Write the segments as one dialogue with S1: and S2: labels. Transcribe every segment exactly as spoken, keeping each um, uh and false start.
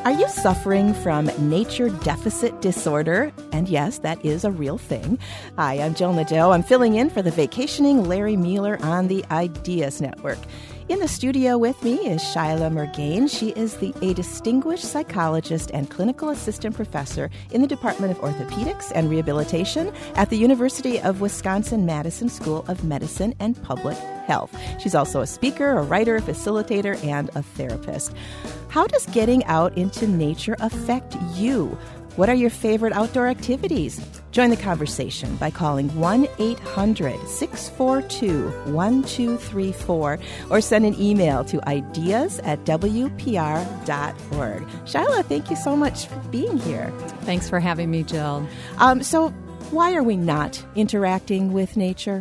S1: Are you suffering from nature deficit disorder? And yes, that is a real thing. Hi, I'm Jill Nadeau. I'm filling in for the vacationing Larry Mueller on the Ideas Network. In the studio with me is Shyla Murgain. She is the, a distinguished psychologist and clinical assistant professor in the Department of Orthopedics and Rehabilitation at the University of Wisconsin-Madison School of Medicine and Public Health. She's also a speaker, a writer, a facilitator, and a therapist. How does getting out into nature affect you? What are your favorite outdoor activities? Join the conversation by calling one eight hundred six four two one two three four or send an email to ideas at w p r dot org. Shyla, thank you so much for being here.
S2: Thanks for having me, Jill.
S1: Um, so why are we not interacting with nature?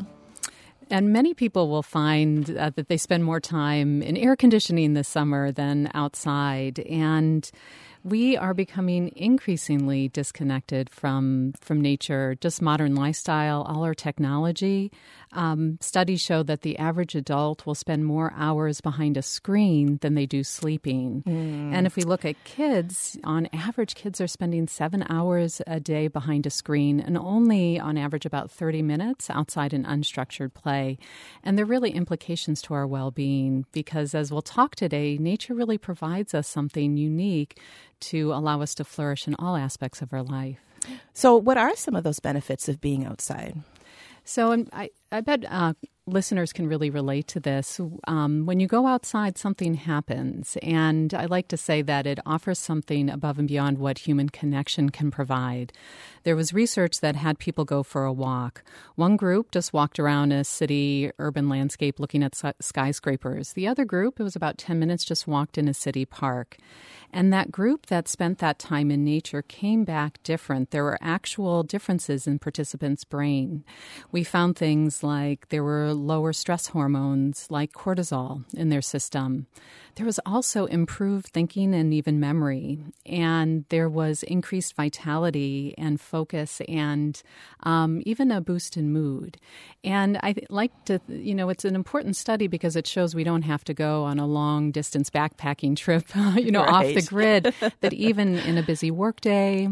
S2: And many people will find uh, that they spend more time in air conditioning this summer than outside. And we are becoming increasingly disconnected from from nature, just modern lifestyle, all our technology. Um, studies show that the average adult will spend more hours behind a screen than they do sleeping. Mm. And if we look at kids, on average, kids are spending seven hours a day behind a screen and only on average about thirty minutes outside in unstructured play. And there are really implications to our well-being because, as we'll talk today, nature really provides us something unique to allow us to flourish in all aspects of our life.
S1: So what are some of those benefits of being outside?
S2: So um, I, I bet uh, listeners can really relate to this. Um, when you go outside, something happens. And I like to say that it offers something above and beyond what human connection can provide. There was research that had people go for a walk. One group just walked around a city urban landscape looking at skyscrapers. The other group, it was about ten minutes, just walked in a city park. And that group that spent that time in nature came back different. There were actual differences in participants' brain. We found things like there were lower stress hormones like cortisol in their system. There was also improved thinking and even memory. And there was increased vitality and focus and um, even a boost in mood. And I like to, you know, it's an important study because it shows we don't have to go on a long distance backpacking trip, you know,
S1: right.
S2: off the grid, that even in a busy workday,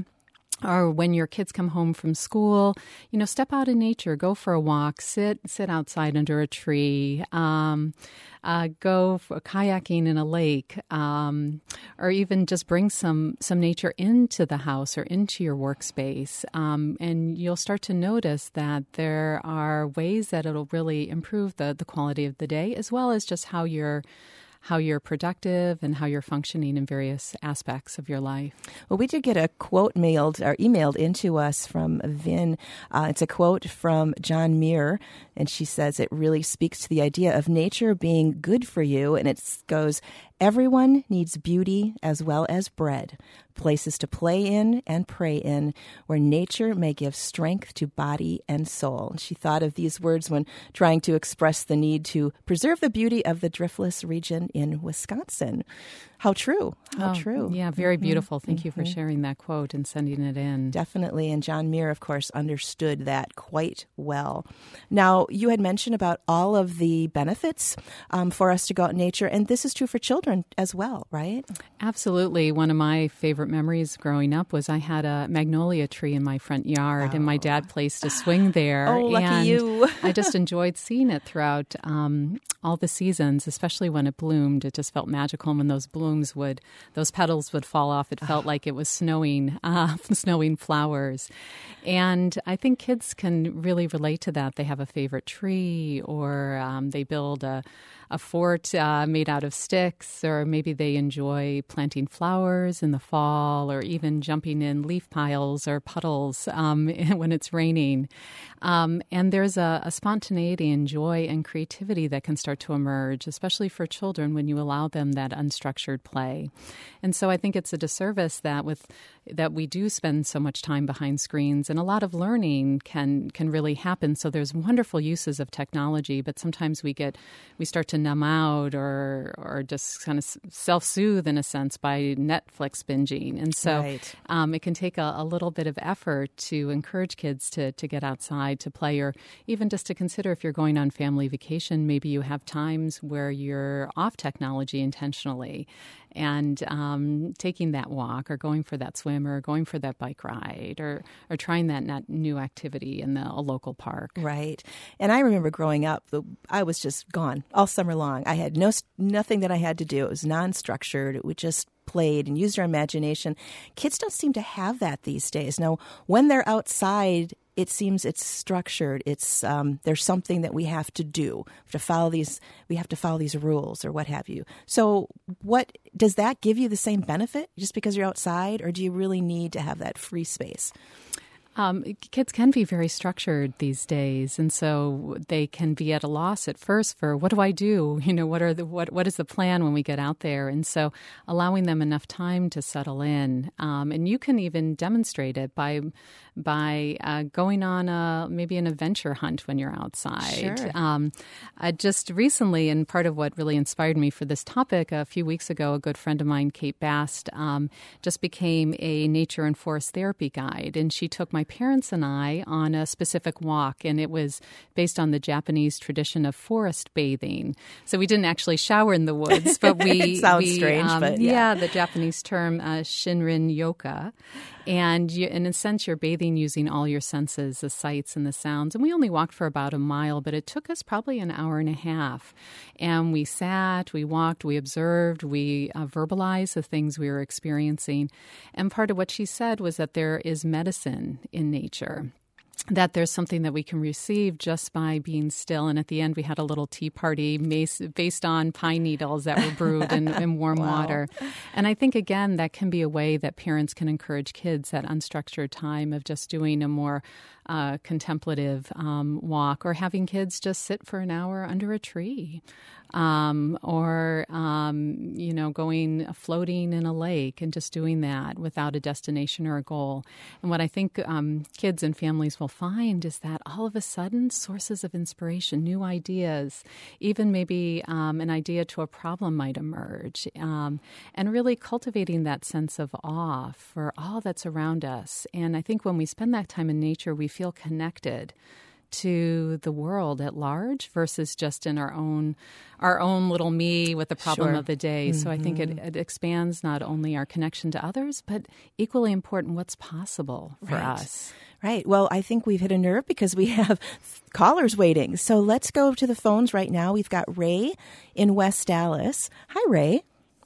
S2: or when your kids come home from school, you know, step out in nature, go for a walk, sit sit outside under a tree, um, uh, go for kayaking in a lake, um, or even just bring some some nature into the house or into your workspace. Um, and you'll start to notice that there are ways that it'll really improve the, the quality of the day, as well as just how you're how you're productive and how you're functioning in various aspects of your life.
S1: Well, we did get a quote mailed or emailed into us from Vin. Uh, it's a quote from John Muir, and she says it really speaks to the idea of nature being good for you. And it goes, everyone needs beauty as well as bread, places to play in and pray in, where nature may give strength to body and soul. She thought of these words when trying to express the need to preserve the beauty of the Driftless region in Wisconsin. How true. How
S2: oh,
S1: true.
S2: Yeah, very beautiful. Thank
S1: mm-hmm.
S2: you for sharing that quote and sending it in.
S1: Definitely. And John Muir, of course, understood that quite well. Now, you had mentioned about all of the benefits um, for us to go out in nature, and this is true for children as well, right?
S2: Absolutely. One of my favorite memories growing up was I had a magnolia tree in my front yard, oh. and my dad placed a swing there.
S1: Oh, lucky
S2: and
S1: you.
S2: I just enjoyed seeing it throughout um, all the seasons, especially when it bloomed. It just felt magical. And when those blooms would, those petals would fall off, it felt like it was snowing, uh, snowing flowers. And I think kids can really relate to that. They have a favorite tree, or um, they build a, a fort uh, made out of sticks, or maybe they enjoy planting flowers in the fall, or even jumping in leaf piles or puddles um, when it's raining. Um, and there's a, a spontaneity and joy and creativity that can start to emerge, especially for children, when you allow them that unstructured play. And so I think it's a disservice that with that we do spend so much time behind screens, and a lot of learning can can really happen. So there's wonderful uses of technology, but sometimes we get we start to numb out or or just kind of self-soothe in a sense by Netflix binging. And so
S1: right.
S2: um, it can take a, a little bit of effort to encourage kids to to get outside to play, or even just to consider if you're going on family vacation, maybe you have times where you're off technology intentionally. and um, taking that walk or going for that swim or going for that bike ride or, or trying that not new activity in the, a local park.
S1: Right. And I remember growing up, the, I was just gone all summer long. I had no nothing that I had to do. It was non-structured. We just played and used our imagination. Kids don't seem to have that these days. Now, when they're outside, it seems it's structured. It's um, there's something that we have to do. We have to follow these. We have to follow these rules or what have you. So, what does that give you the same benefit just because you're outside, or do you really need to have that free space?
S2: Um, kids can be very structured these days, and so they can be at a loss at first for what do I do? You know, what are the what what is the plan when we get out there? And so allowing them enough time to settle in, um, and you can even demonstrate it by by uh, going on a maybe an adventure hunt when you're outside.
S1: Sure.
S2: Um, I just recently, and part of what really inspired me for this topic, a few weeks ago, a good friend of mine, Kate Bast, um, just became a nature and forest therapy guide, and she took my parents and I on a specific walk, and it was based on the Japanese tradition of forest bathing. So we didn't actually shower in the woods, but we
S1: it sounds
S2: we,
S1: strange,
S2: um,
S1: but yeah.
S2: yeah, the Japanese term uh, Shinrin Yoka. And you, in a sense, you're bathing using all your senses, the sights and the sounds. And we only walked for about a mile, but it took us probably an hour and a half. And we sat, we walked, we observed, we uh, verbalized the things we were experiencing. And part of what she said was that there is medicine in nature, that there's something that we can receive just by being still. And at the end, we had a little tea party based on pine needles that were brewed in, in warm
S1: Wow.
S2: water. And I think, again, that can be a way that parents can encourage kids, that unstructured time of just doing a more uh, contemplative um, walk, or having kids just sit for an hour under a tree. Um, or, um, you know, going floating in a lake and just doing that without a destination or a goal. And what I think um, kids and families will find is that all of a sudden sources of inspiration, new ideas, even maybe um, an idea to a problem might emerge, um, and really cultivating that sense of awe for all that's around us. And I think when we spend that time in nature, we feel connected to the world at large versus just in our own our own little me with the problem
S1: Sure.
S2: of the day.
S1: Mm-hmm.
S2: So I think it, it expands not only our connection to others, but equally important, what's possible for
S1: Right.
S2: us.
S1: Right. Well, I think we've hit a nerve because we have callers waiting. So let's go to the phones right now. We've got Ray in West Dallas. Hi, Ray.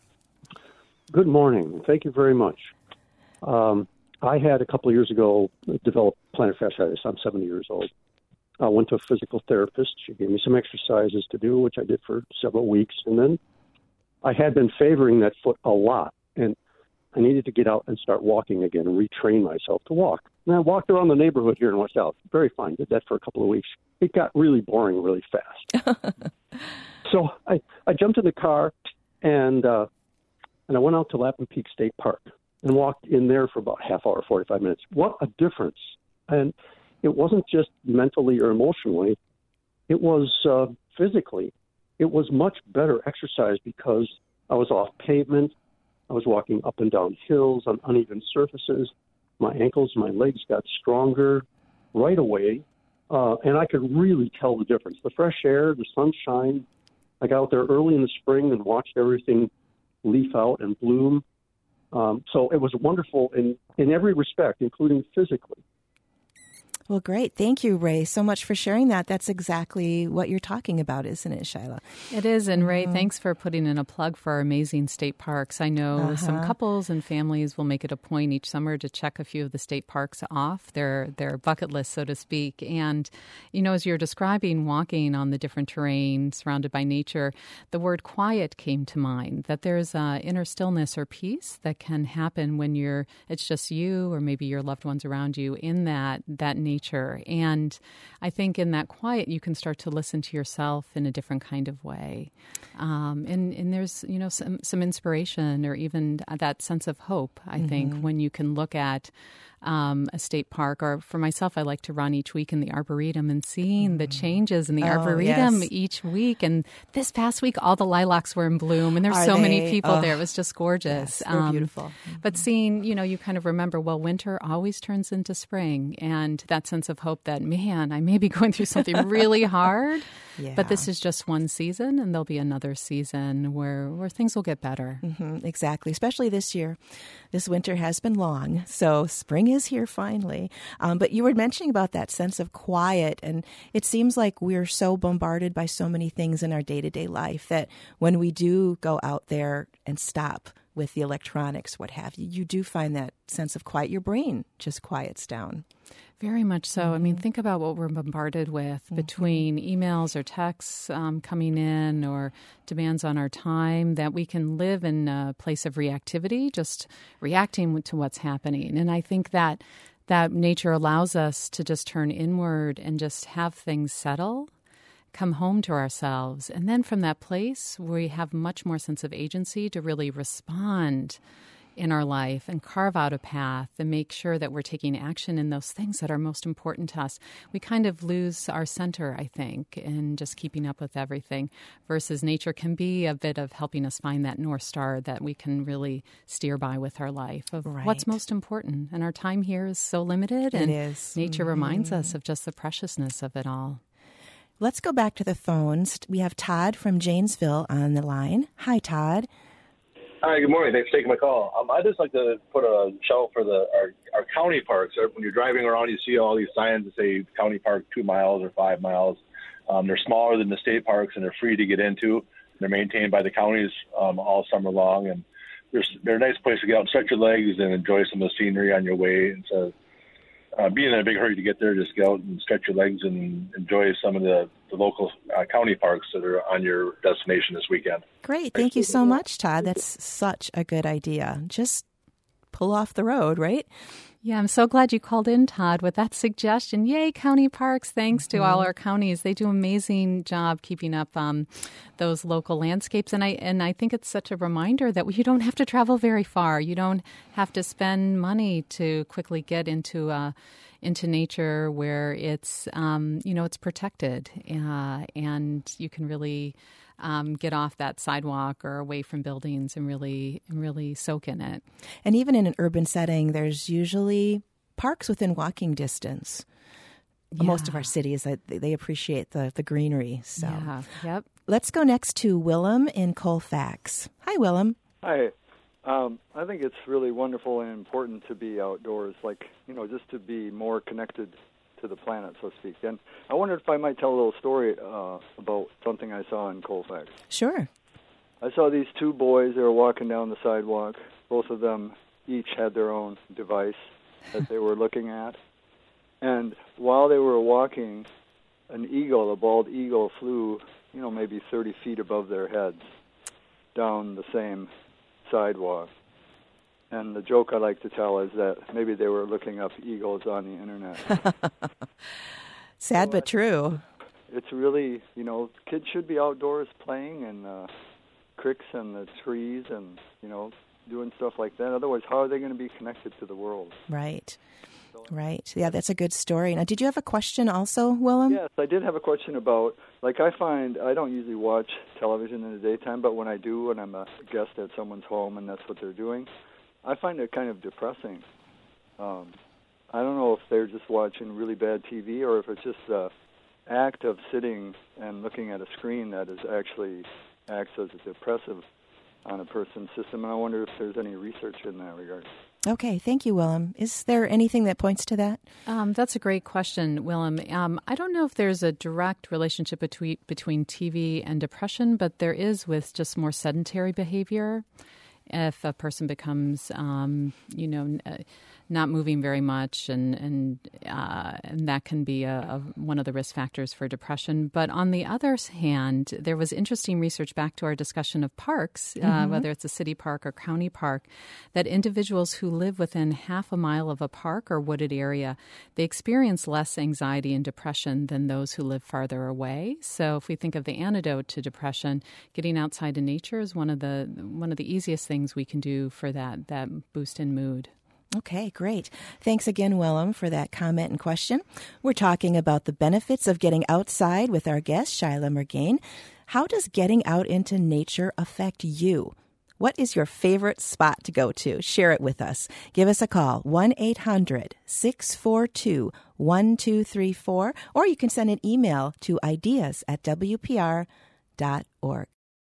S3: Good morning. Thank you very much. Um, I had a couple of years ago developed plantar fasciitis. I'm seventy years old. I went to a physical therapist. She gave me some exercises to do, which I did for several weeks. And then I had been favoring that foot a lot. And I needed to get out and start walking again and retrain myself to walk. And I walked around the neighborhood here in West Dallas. Very fine. Did that for a couple of weeks. It got really boring really fast. So I, I jumped in the car and uh, and I went out to Lapham Peak State Park and walked in there for about half hour, forty-five minutes. What a difference. And it wasn't just mentally or emotionally. It was uh, physically. It was much better exercise because I was off pavement. I was walking up and down hills on uneven surfaces. My ankles, my legs got stronger right away, uh, and I could really tell the difference. The fresh air, the sunshine. I got out there early in the spring and watched everything leaf out and bloom. Um, so it was wonderful in, in every respect, including physically.
S1: Well, great. Thank you, Ray, so much for sharing that. That's exactly what you're talking about, isn't it, Shyla?
S2: It is. And Ray, mm-hmm. thanks for putting in a plug for our amazing state parks. I know uh-huh. some couples and families will make it a point each summer to check a few of the state parks off their, their bucket list, so to speak. And, you know, as you're describing walking on the different terrain surrounded by nature, the word quiet came to mind, that there's uh, inner stillness or peace that can happen when you're, it's just you or maybe your loved ones around you in that, that nature. Nature. And I think in that quiet, you can start to listen to yourself in a different kind of way. Um, and, and there's, you know, some, some inspiration or even that sense of hope, I mm-hmm. think, when you can look at um, a state park. Or for myself, I like to run each week in the Arboretum and seeing the changes in the
S1: Oh,
S2: Arboretum
S1: yes.
S2: each week. And this past week, all the lilacs were in bloom, and there's
S1: Are
S2: so many
S1: they?
S2: people
S1: Oh,
S2: there. It was just gorgeous.
S1: yes, they're beautiful.
S2: But seeing, you know, you kind of remember, well, winter always turns into spring, and that sense of hope that, man, I may be going through something really hard,
S1: Yeah.
S2: but this is just one season, and there'll be another season where, where things will get better.
S1: Mhm, exactly, especially this year. This winter has been long, so spring is here finally. Um, but you were mentioning about that sense of quiet, and it seems like we're so bombarded by so many things in our day-to-day life that when we do go out there and stop with the electronics, what have you, you do find that sense of quiet. Your brain just quiets down.
S2: Very much so. I mean, think about what we're bombarded with between emails or texts um, coming in or demands on our time, that we can live in a place of reactivity, just reacting to what's happening. And I think that that nature allows us to just turn inward and just have things settle, come home to ourselves. And then from that place, we have much more sense of agency to really respond in our life and carve out a path and make sure that we're taking action in those things that are most important to us. We kind of lose our center, I think, in just keeping up with everything, versus nature can be a bit of helping us find that North Star that we can really steer by with our life of
S1: Right.
S2: what's most important. And our time here is so limited,
S1: It
S2: and
S1: is.
S2: nature reminds us of just the preciousness of it all.
S1: Let's go back to the phones. We have Todd from Janesville on the line. Hi, Todd.
S4: Hi, good morning. Thanks for taking my call. Um, I'd just like to put a shout for the our, our county parks. When you're driving around, you see all these signs that say county park two miles or five miles. Um, they're smaller than the state parks, and they're free to get into. They're maintained by the counties um, all summer long, and they're, they're a nice place to get out and stretch your legs and enjoy some of the scenery on your way. And so uh, being in a big hurry to get there, just get out and stretch your legs and enjoy some of the, the local uh, county parks that are on your destination this weekend.
S1: Great. Thank you so much, Todd. That's such a good idea. Just pull off the road, right?
S2: Yeah, I'm so glad you called in, Todd, with that suggestion. Yay, county parks. Thanks to all our counties. They do an amazing job keeping up um, those local landscapes. And I and I think it's such a reminder that you don't have to travel very far. You don't have to spend money to quickly get into uh, into nature where it's, um, you know, it's protected. Uh, and you can really Um, get off that sidewalk or away from buildings and really and really soak in it.
S1: And even in an urban setting, there's usually parks within walking distance. Most of our cities, they they appreciate the, the greenery. So
S2: Yeah, yep.
S1: let's go next to Willem in Colfax. Hi, Willem.
S5: Hi. Um, I think it's really wonderful and important to be outdoors, like, you know, just to be more connected to the planet, so to speak. And I wondered if I might tell a little story uh, about something I saw in Colfax.
S1: Sure.
S5: I saw these two boys. They were walking down the sidewalk. Both of them each had their own device that they were looking at. And while they were walking, an eagle, a bald eagle, flew, you know, maybe thirty feet above their heads down the same sidewalk. And the joke I like to tell is that maybe they were looking up eagles on the internet.
S1: Sad but true.
S5: It's really, you know, kids should be outdoors playing in uh, creeks and the trees and, you know, doing stuff like that. Otherwise, how are they going to be connected to the world?
S1: Right. Right. Yeah, that's a good story. Now, did you have a question also, Willem?
S5: Yes, I did have a question about, like, I find I don't usually watch television in the daytime, but when I do, and I'm a guest at someone's home and that's what they're doing, I find it kind of depressing. Um, I don't know if they're just watching really bad T V or if it's just the act of sitting and looking at a screen that is actually acts as a depressive on a person's system. And I wonder if there's any research in that regard.
S1: Okay, thank you, Willem. Is there anything that points to that?
S2: Um, that's a great question, Willem. Um, I don't know if there's a direct relationship between between T V and depression, but there is with just more sedentary behavior. If a person becomes, um, you know, uh, not moving very much, and and uh, and that can be a, a, one of the risk factors for depression. But on the other hand, there was interesting research back to our discussion of parks, uh, mm-hmm. whether it's a city park or county park, that individuals who live within half a mile of a park or wooded area, they experience less anxiety and depression than those who live farther away. So if we think of the antidote to depression, getting outside in nature is one of the one of the easiest things we can do for that that boost in mood.
S1: Okay, great. Thanks again, Willem, for that comment and question. We're talking about the benefits of getting outside with our guest, Shyla Mergain. How does getting out into nature affect you? What is your favorite spot to go to? Share it with us. Give us a call, one eight hundred, six four two, one two three four, or you can send an email to ideas at w p r dot org.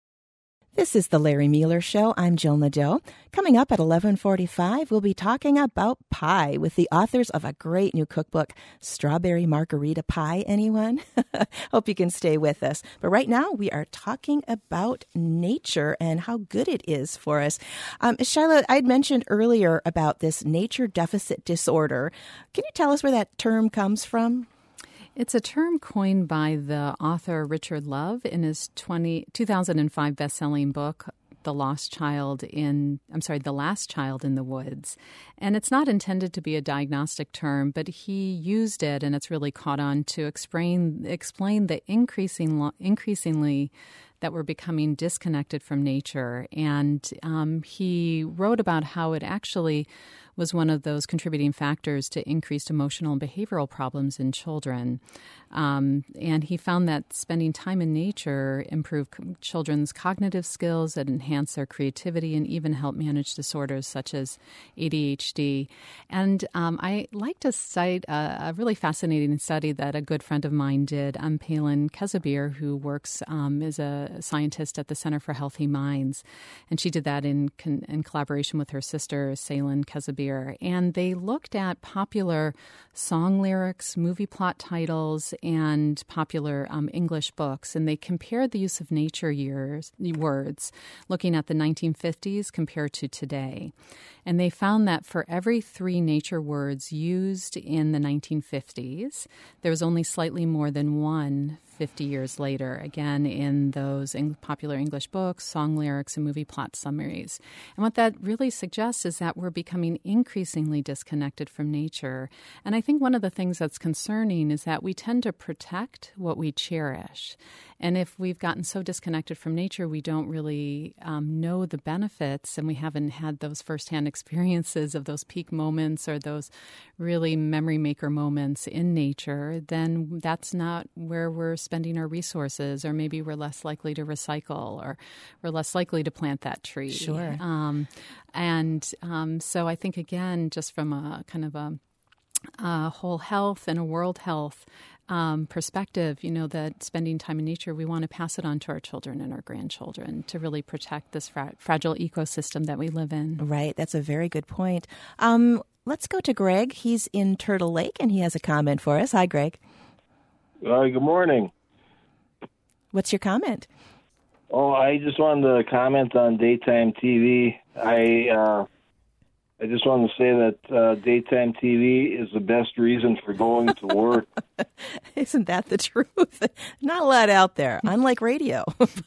S1: This is the Larry Mueller Show. I'm Jill Nadeau. Coming up at eleven forty-five, we'll be talking about pie with the authors of a great new cookbook, Strawberry Margarita Pie. Anyone? Hope you can stay with us. But right now, we are talking about nature and how good it is for us. Um, Shyla, I'd mentioned earlier about this nature deficit disorder. Can you tell us where that term comes from?
S2: It's a term coined by the author Richard Love in his twenty, two thousand five best-selling book, The Lost Child in, I'm sorry, The Last Child in the Woods. And it's not intended to be a diagnostic term, but he used it, and it's really caught on to explain, explain the increasing, increasingly that we're becoming disconnected from nature. And um, he wrote about how it actually was one of those contributing factors to increased emotional and behavioral problems in children. Um, and he found that spending time in nature improved c- children's cognitive skills, that enhanced their creativity, and even help manage disorders such as A D H D. And um, I like to cite a, a really fascinating study that a good friend of mine did, um, Palin Kezabir, who works um, as a scientist at the Center for Healthy Minds. And she did that in, con- in collaboration with her sister, Salin Kezabir. And they looked at popular song lyrics, movie plot titles, and popular um, English books. And they compared the use of nature years, words, looking at the nineteen fifties compared to today. And they found that for every three nature words used in the nineteen fifties, there was only slightly more than one fifty years later, again, in those in popular English books, song lyrics, and movie plot summaries. And what that really suggests is that we're becoming increasingly disconnected from nature. And I think one of the things that's concerning is that we tend to protect what we cherish. And if we've gotten so disconnected from nature, we don't really um, know the benefits, and we haven't had those firsthand experiences of those peak moments or those really memory maker moments in nature, then that's not where we're spending our resources, or maybe we're less likely to recycle, or we're less likely to plant that tree.
S1: Sure.
S2: Um, and um, so I think, again, just from a kind of a, a whole health and a world health um, perspective, you know, that spending time in nature, we want to pass it on to our children and our grandchildren to really protect this fra- fragile ecosystem that we live in.
S1: Right. That's a very good point. Um, let's go to Greg. He's in Turtle Lake, and he has a comment for us. Hi, Greg.
S6: Uh, good morning.
S1: What's your comment?
S6: Oh, I just wanted to comment on daytime T V. I uh, I just wanted to say that uh, daytime T V is the best reason for going to work.
S1: Isn't that the truth? Not a lot out there, unlike radio.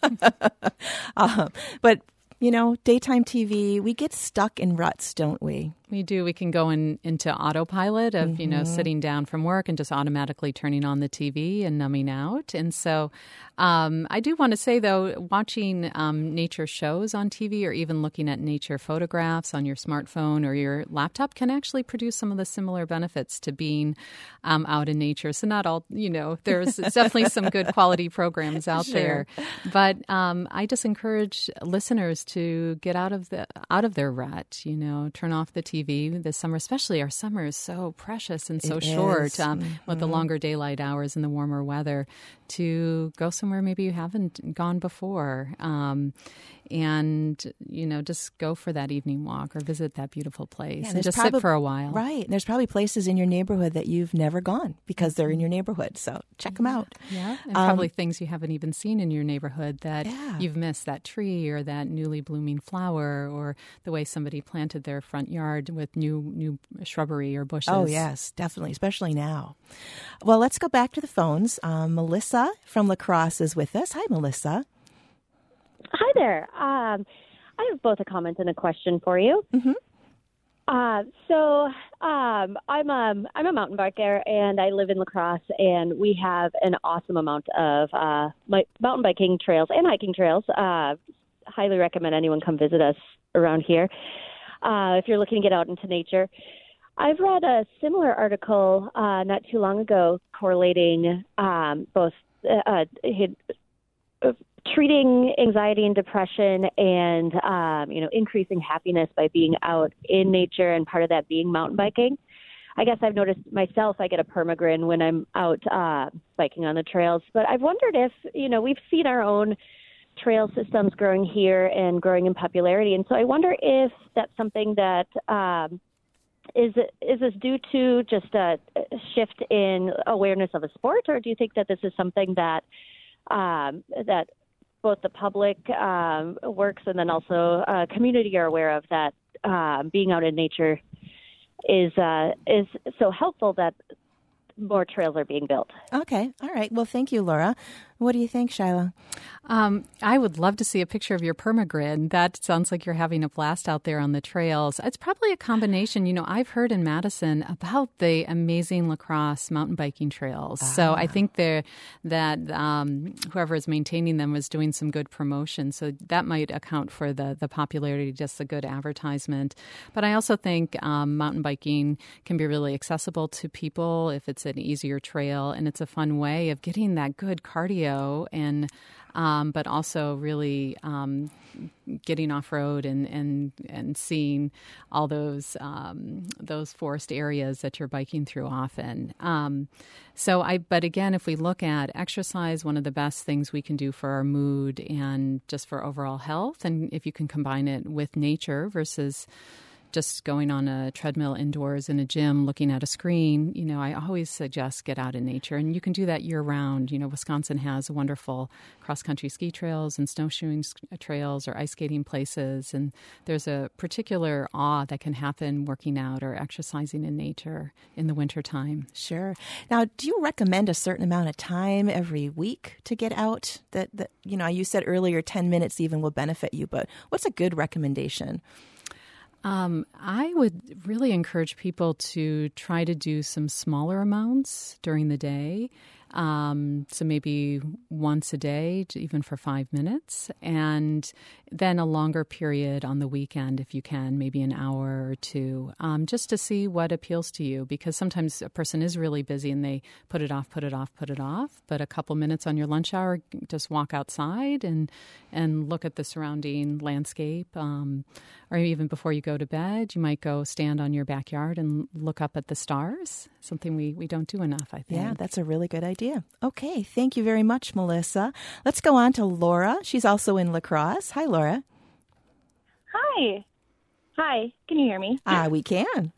S1: uh, but, you know, daytime T V, we get stuck in ruts, don't we?
S2: We do. We can go in, into autopilot of,
S1: Mm-hmm.
S2: you know, sitting down from work and just automatically turning on the T V and numbing out. And so um, I do want to say, though, watching um, nature shows on T V or even looking at nature photographs on your smartphone or your laptop can actually produce some of the similar benefits to being um, out in nature. So not all, you know, there's definitely some good quality programs out
S1: Sure.
S2: there. But um, I just encourage listeners to get out of the out of their rut, you know, turn off the T V. T V this summer, especially our summer is so precious and so
S1: It
S2: short um,
S1: mm-hmm.
S2: with the longer daylight hours and the warmer weather, to go somewhere maybe you haven't gone before. Um, and, you know, just go for that evening walk or visit that beautiful place
S1: Yeah,
S2: and
S1: there's
S2: just
S1: probab-
S2: sit for a while.
S1: Right. And there's probably places in your neighborhood that you've never gone because they're in your neighborhood. So check them out.
S2: Yeah. And
S1: Um,
S2: probably things you haven't even seen in your neighborhood that
S1: Yeah.
S2: you've missed, that tree or that newly blooming flower or the way somebody planted their front yard with new new shrubbery or bushes.
S1: Oh, yes, definitely, especially now. Well, let's go back to the phones. Um, Melissa from La Crosse is with us. Hi, Melissa.
S7: Hi there. Um, I have both a comment and a question for you.
S1: Mm-hmm.
S7: Uh, so um, I'm a I'm a mountain biker, and I live in La Crosse, and we have an awesome amount of uh, my, mountain biking trails and hiking trails. Uh, highly recommend anyone come visit us around here. uh, if you're looking to get out into nature. I've read a similar article uh, not too long ago correlating um, both uh, uh, treating anxiety and depression and, um, you know, increasing happiness by being out in nature, and part of that being mountain biking. I guess I've noticed myself, I get a permagrin when I'm out uh, biking on the trails. But I've wondered if, you know, we've seen our own trail systems growing here and growing in popularity. And so I wonder if that's something that um, is, is this due to just a shift in awareness of a sport, or do you think that this is something that um, that both the public um, works and then also uh, community are aware of, that uh, being out in nature is uh, is so helpful that more trails are being built?
S1: Okay. All right. Well, thank you, Laura. What do you think, Shyla?
S2: Um, I would love to see a picture of your permagrid. That sounds like you're having a blast out there on the trails. It's probably a combination. You know, I've heard in Madison about the amazing La Crosse mountain biking trails. Ah. So I think there that um, whoever is maintaining them was doing some good promotion. So that might account for the, the popularity, just a good advertisement. But I also think um, mountain biking can be really accessible to people if it's an easier trail, and it's a fun way of getting that good cardio and um, but also really um, getting off road and, and and seeing all those um, those forest areas that you're biking through often. Um, so I, but again, if we look at exercise, one of the best things we can do for our mood and just for overall health, and if you can combine it with nature versus just going on a treadmill indoors in a gym looking at a screen, you know, I always suggest get out in nature. And you can do that year-round. You know, Wisconsin has wonderful cross-country ski trails and snowshoeing trails or ice skating places. And there's a particular awe that can happen working out or exercising in nature in the wintertime.
S1: Sure. Now, do you recommend a certain amount of time every week to get out? That, that you know, you said earlier ten minutes even will benefit you, but what's a good recommendation?
S2: Um, I would really encourage people to try to do some smaller amounts during the day. Um, so maybe once a day, even for five minutes, and then a longer period on the weekend if you can, maybe an hour or two, um, just to see what appeals to you. Because sometimes a person is really busy and they put it off, put it off, put it off. But a couple minutes on your lunch hour, just walk outside and and look at the surrounding landscape. Um, or even before you go to bed, you might go stand on your backyard and look up at the stars, something we, we don't do enough, I think.
S1: Yeah, that's a really good idea. Okay, thank you very much, Melissa. Let's go on to Laura. She's also in La Crosse. Hi, Laura.
S8: Hi. Hi. Can you hear me?
S1: Ah, we can.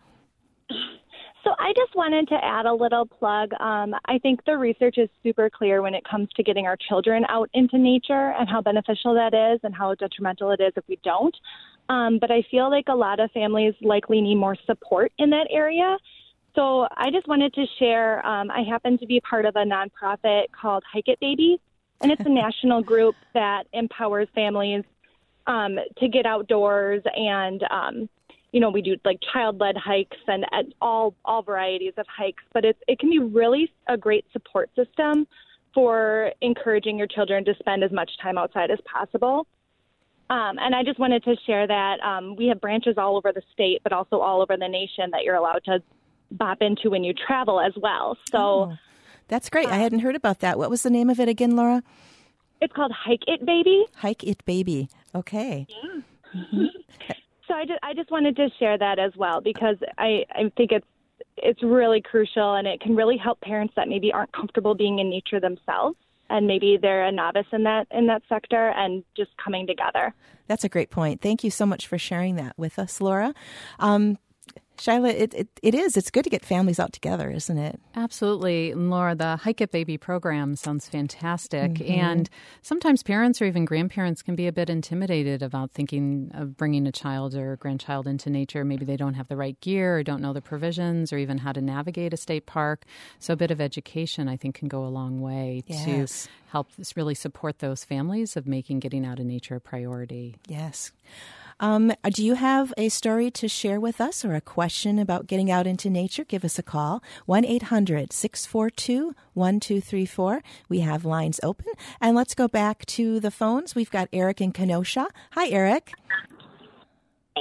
S8: So I just wanted to add a little plug. Um, I think the research is super clear when it comes to getting our children out into nature and how beneficial that is and how detrimental it is if we don't. Um, but I feel like a lot of families likely need more support in that area. So I just wanted to share, um, I happen to be part of a nonprofit called Hike It Baby, and it's a national group that empowers families um, to get outdoors. And, um, you know, we do like child-led hikes and, and all all varieties of hikes, but it's, it can be really a great support system for encouraging your children to spend as much time outside as possible. Um, and I just wanted to share that um, we have branches all over the state, but also all over the nation that you're allowed to bop into when you travel as well. So
S1: oh, that's great. Uh, I hadn't heard about that. What was the name of it again, Laura?
S8: It's called Hike It Baby.
S1: Hike It Baby. Okay.
S8: Yeah. Mm-hmm. So I just, I just wanted to share that as well, because I, I think it's it's really crucial, and it can really help parents that maybe aren't comfortable being in nature themselves, and maybe they're a novice in that in that sector, and just coming together.
S1: That's a great point. Thank you so much for sharing that with us, Laura. Um, Shyla, it, it, it is. It's good to get families out together, isn't it?
S2: Absolutely. And Laura, the Hike It Baby program sounds fantastic.
S1: Mm-hmm.
S2: And sometimes parents or even grandparents can be a bit intimidated about thinking of bringing a child or a grandchild into nature. Maybe they don't have the right gear or don't know the provisions or even how to navigate a state park. So a bit of education, I think, can go a long way
S1: yes.
S2: to help really support those families of making getting out of nature a priority.
S1: Yes. Um, do you have a story to share with us or a question about getting out into nature? Give us a call, one eight hundred six four two one two three four. We have lines open. And let's go back to the phones. We've got Eric in Kenosha. Hi, Eric.
S9: Hi.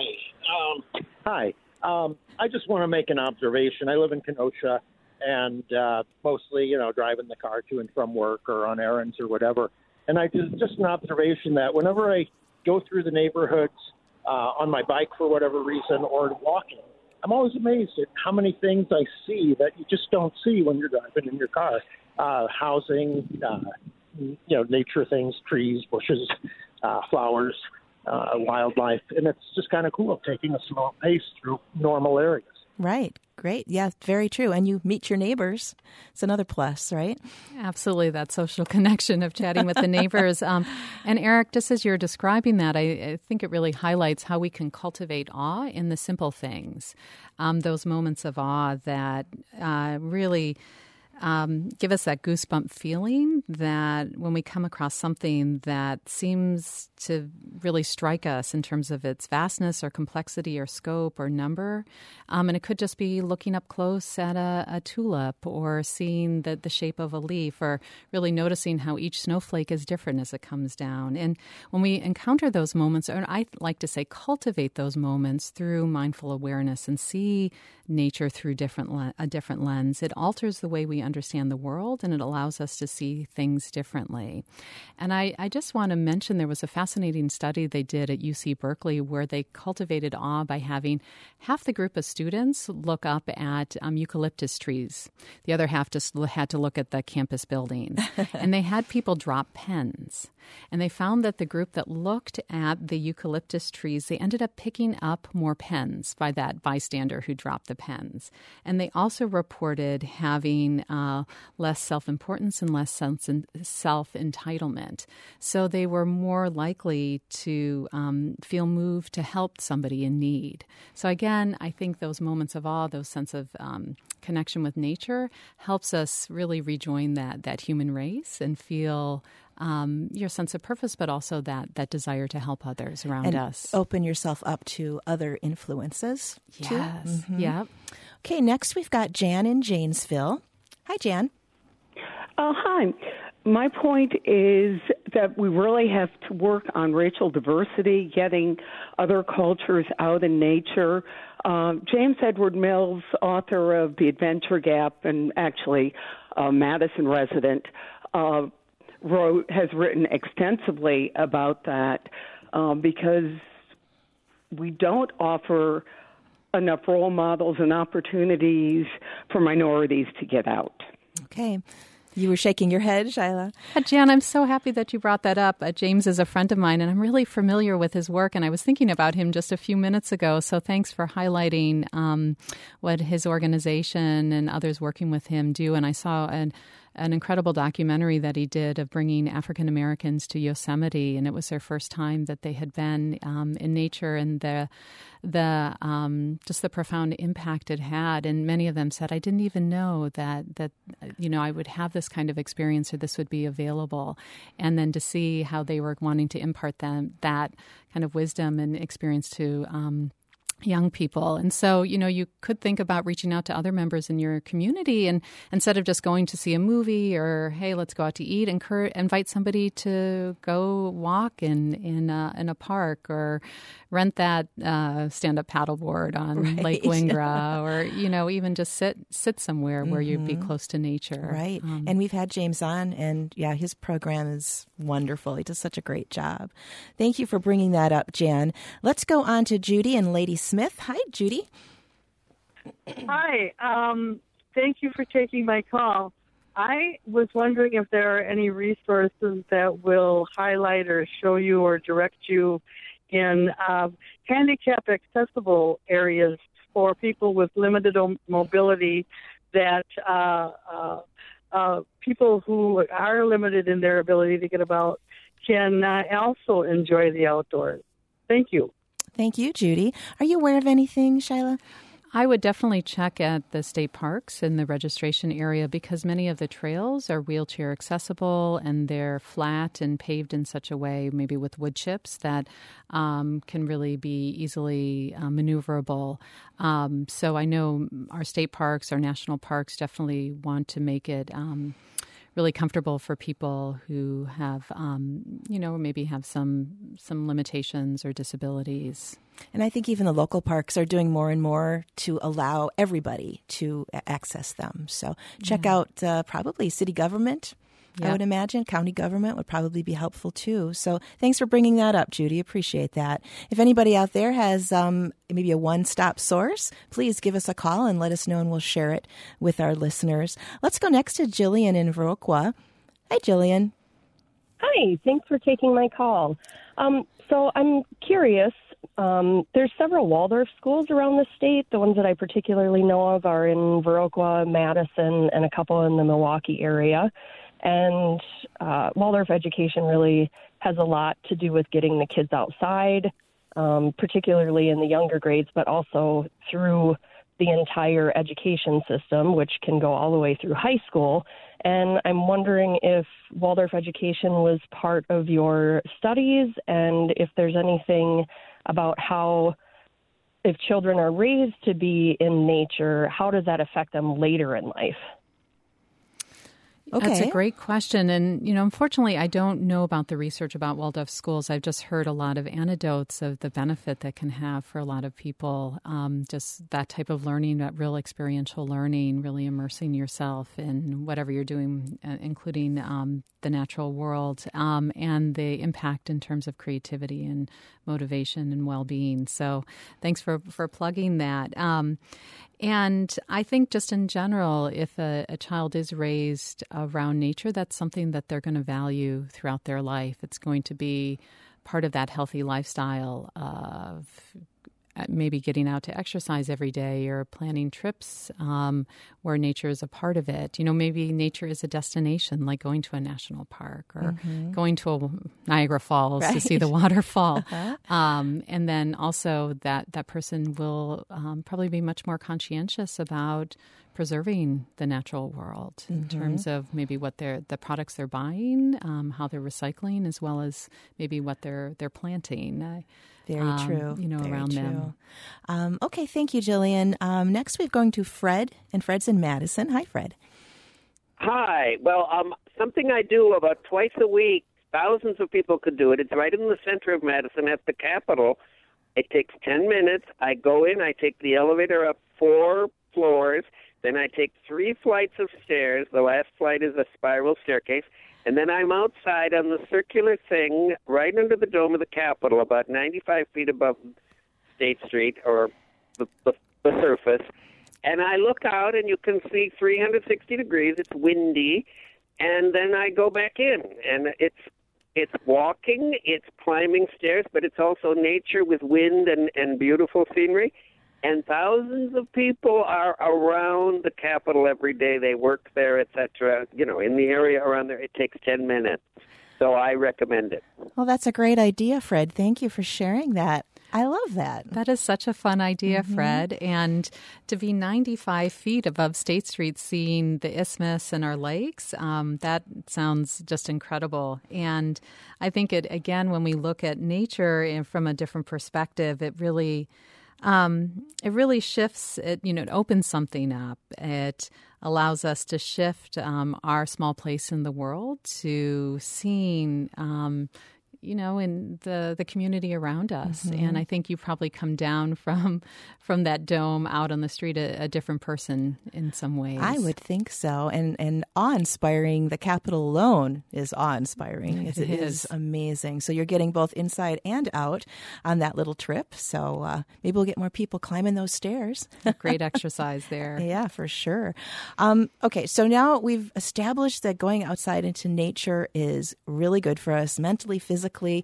S9: Um, hi. Um, I just want to make an observation. I live in Kenosha, and uh, mostly, you know, driving the car to and from work or on errands or whatever. And I just just an observation that whenever I go through the neighborhoods uh, on my bike for whatever reason or walking, I'm always amazed at how many things I see that you just don't see when you're driving in your car. Uh, housing, uh, you know, nature things, trees, bushes, uh, flowers, uh, wildlife. And it's just kind of cool taking a slow pace through normal areas.
S1: Right. Great. Yeah, very true. And you meet your neighbors. It's another plus, right?
S2: Absolutely, that social connection of chatting with the neighbors. Um, and Eric, just as you're describing that, I, I think it really highlights how we can cultivate awe in the simple things, um, those moments of awe that uh, really Um, give us that goosebump feeling that when we come across something that seems to really strike us in terms of its vastness or complexity or scope or number, um, and it could just be looking up close at a, a tulip or seeing the, the shape of a leaf or really noticing how each snowflake is different as it comes down. And when we encounter those moments, or I like to say cultivate those moments through mindful awareness and see nature through different le- a different lens, it alters the way we understand the world, and it allows us to see things differently. And I, I just want to mention there was a fascinating study they did at U C Berkeley where they cultivated awe by having half the group of students look up at um, eucalyptus trees. The other half just had to look at the campus buildings. And they had people drop pens. And they found that the group that looked at the eucalyptus trees, they ended up picking up more pens by that bystander who dropped the pens. And they also reported having uh, less self-importance and less self-entitlement. So they were more likely to um, feel moved to help somebody in need. So again, I think those moments of awe, those sense of um, connection with nature helps us really rejoin that, that human race and feel Um, your sense of purpose, but also that that desire to help others around
S1: and
S2: us.
S1: Open yourself up to other influences.
S2: Yes.
S1: Too. Mm-hmm.
S2: Yep.
S1: Okay, next we've got Jan in Janesville. Hi, Jan.
S10: Oh, hi. My point is that we really have to work on racial diversity, getting other cultures out in nature. Um, James Edward Mills, author of The Adventure Gap and actually a Madison resident, uh, wrote has written extensively about that um, because we don't offer enough role models and opportunities for minorities to get out.
S1: Okay. You were shaking your head, Shyla.
S2: Uh, Jan, I'm so happy that you brought that up. Uh, James is a friend of mine, and I'm really familiar with his work, and I was thinking about him just a few minutes ago, so thanks for highlighting um, what his organization and others working with him do. And I saw an an incredible documentary that he did of bringing African Americans to Yosemite, and it was their first time that they had been um, in nature, and the the um, just the profound impact it had. And many of them said, "I didn't even know that that you know I would have this kind of experience or this would be available." And then to see how they were wanting to impart them that kind of wisdom and experience to Um, young people. And so, you know, you could think about reaching out to other members in your community, and instead of just going to see a movie or, hey, let's go out to eat, incur, invite somebody to go walk in in a, in a park, or rent that uh, stand-up paddleboard on
S1: right.
S2: Lake Wingra, or, you know, even just sit sit somewhere where mm-hmm. you'd be close to nature.
S1: Right.
S2: Um,
S1: and we've had James on, and yeah, his program is wonderful. He does such a great job. Thank you for bringing that up, Jan. Let's go on to Judy and Lady Smith. Hi, Judy.
S11: Hi. Um, thank you for taking my call. I was wondering if there are any resources that will highlight or show you or direct you in uh, handicap accessible areas for people with limited mobility, that uh, uh, uh, people who are limited in their ability to get about can uh, also enjoy the outdoors. Thank you.
S1: Thank you, Judy. Are you aware of anything, Shyla?
S2: I would definitely check at the state parks in the registration area, because many of the trails are wheelchair accessible and they're flat and paved in such a way, maybe with wood chips, that um, can really be easily uh, maneuverable. Um, so I know our state parks, our national parks definitely want to make it um, really comfortable for people who have, um, you know, maybe have some some limitations or disabilities.
S1: And I think even the local parks are doing more and more to allow everybody to access them. So check yeah. out uh, probably city government. Yep. I would imagine county government would probably be helpful too. So thanks for bringing that up, Judy. Appreciate that. If anybody out there has um, maybe a one-stop source, please give us a call and let us know, and we'll share it with our listeners. Let's go next to Jillian in Viroqua. Hi, Jillian.
S12: Hi. Thanks for taking my call. Um, so I'm curious. Um, there's several Waldorf schools around the state. The ones that I particularly know of are in Viroqua, Madison, and a couple in the Milwaukee area. And uh, Waldorf education really has a lot to do with getting the kids outside, um, particularly in the younger grades, but also through the entire education system, which can go all the way through high school. And I'm wondering if Waldorf education was part of your studies, and if there's anything about how, if children are raised to be in nature, how does that affect them later in life?
S2: Okay. That's a great question. And, you know, unfortunately, I don't know about the research about Waldorf schools. I've just heard a lot of anecdotes of the benefit that can have for a lot of people. Um, just that type of learning, that real experiential learning, really immersing yourself in whatever you're doing, uh, including um, the natural world, um, and the impact in terms of creativity and motivation and well-being. So thanks for, for plugging that. Um, And I think just in general, if a, a child is raised around nature, that's something that they're going to value throughout their life. It's going to be part of that healthy lifestyle of maybe getting out to exercise every day or planning trips um, where nature is a part of it. You know, maybe nature is a destination, like going to a national park or mm-hmm. going to a Niagara Falls right. to see the waterfall. Uh-huh. Um, and then also that, that person will um, probably be much more conscientious about preserving the natural world mm-hmm. in terms of maybe what they're, the products they're buying, um, how they're recycling, as well as maybe what they're, they're planting. Uh,
S1: Very
S2: um,
S1: true.
S2: You know,
S1: Very
S2: around
S1: true.
S2: them.
S1: Um, okay, thank you, Jillian. Um, next, we're going to Fred, and Fred's in Madison. Hi, Fred.
S13: Hi. Well, um, something I do about twice a week. Thousands of people could do it. It's right in the center of Madison at the Capitol. It takes ten minutes. I go in. I take the elevator up four floors. Then I take three flights of stairs. The last flight is a spiral staircase. And then I'm outside on the circular thing right under the dome of the Capitol, about ninety-five feet above State Street, or the, the, the surface. And I look out, and you can see three hundred sixty degrees. It's windy. And then I go back in. And it's it's walking, it's climbing stairs, but it's also nature with wind and, and beautiful scenery. And thousands of people are around the Capitol every day. They work there, et cetera. You know, in the area around there, it takes ten minutes. So I recommend it.
S1: Well, that's a great idea, Fred. Thank you for sharing that. I love that.
S2: That is such a fun idea,
S1: mm-hmm.
S2: Fred. And to be ninety-five feet above State Street, seeing the isthmus and our lakes, um, that sounds just incredible. And I think, it again, when we look at nature from a different perspective, it really... Um, it really shifts, it, you know, it opens something up. It allows us to shift um, our small place in the world to seeing, um, you know, in the, the community around us. Mm-hmm. And I think you probably come down from from that dome out on the street a, a different person in some ways.
S1: I would think so. And and awe-inspiring. The Capitol alone is awe-inspiring. It, it is. is amazing. So you're getting both inside and out on that little trip. So uh, maybe we'll get more people climbing those stairs.
S2: Great exercise there.
S1: Yeah, for sure. Um, okay, so now we've established that going outside into nature is really good for us mentally, physically.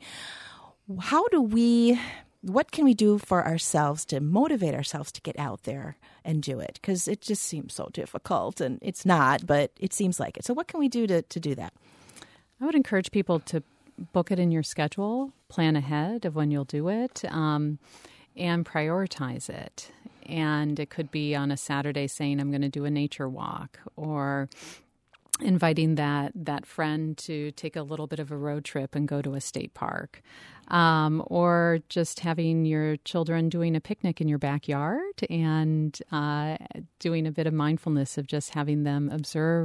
S1: How do we... What can we do for ourselves to motivate ourselves to get out there and do it? Because it just seems so difficult, and it's not, but it seems like it. So what can we do to, to do that?
S2: I would encourage people to book it in your schedule, plan ahead of when you'll do it, um, and prioritize it. And it could be on a Saturday saying, I'm going to do a nature walk, or inviting that that friend to take a little bit of a road trip and go to a state park, um, or just having your children doing a picnic in your backyard and uh, doing a bit of mindfulness of just having them observe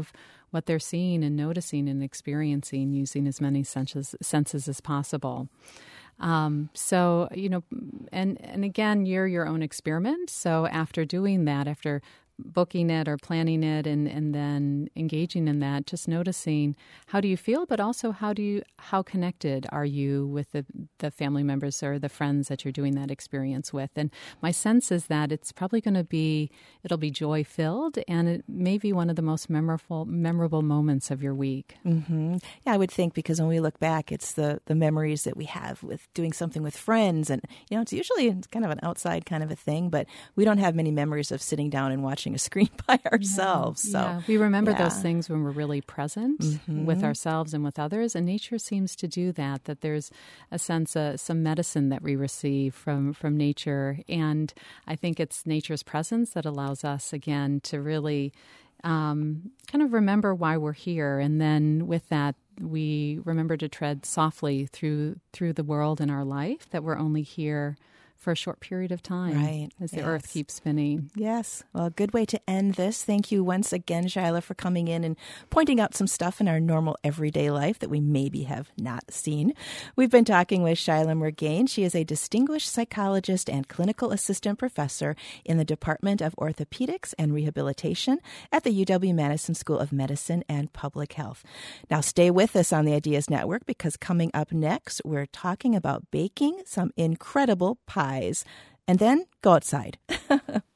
S2: what they're seeing and noticing and experiencing using as many senses, senses as possible. Um, so, you know, and, and again, you're your own experiment. So after doing that, after booking it or planning it and, and then engaging in that, just noticing how do you feel, but also how do you, how connected are you with the, the family members or the friends that you're doing that experience with? And my sense is that it's probably going to be, it'll be joy filled, and it may be one of the most memorable, memorable moments of your week.
S1: Mm-hmm. Yeah, I would think, because when we look back, it's the, the memories that we have with doing something with friends. And, you know, it's usually it's kind of an outside kind of a thing, but we don't have many memories of sitting down and watching a screen by ourselves.
S2: Yeah.
S1: So
S2: yeah. we remember
S1: yeah.
S2: those things when we're really present
S1: mm-hmm.
S2: with ourselves and with others, and nature seems to do that, that there's a sense of some medicine that we receive from, from nature. And I think it's nature's presence that allows us, again, to really um, kind of remember why we're here. And then with that, we remember to tread softly through through the world in our life, that we're only here for a short period of time,
S1: right,
S2: as the
S1: yes.
S2: earth keeps spinning.
S1: Yes. Well, a good way to end this. Thank you once again, Shyla, for coming in and pointing out some stuff in our normal everyday life that we maybe have not seen. We've been talking with Shyla Murgain. She is a distinguished psychologist and clinical assistant professor in the Department of Orthopedics and Rehabilitation at the U W-Madison School of Medicine and Public Health. Now, stay with us on the Ideas Network, because coming up next, we're talking about baking some incredible pies. And then go outside.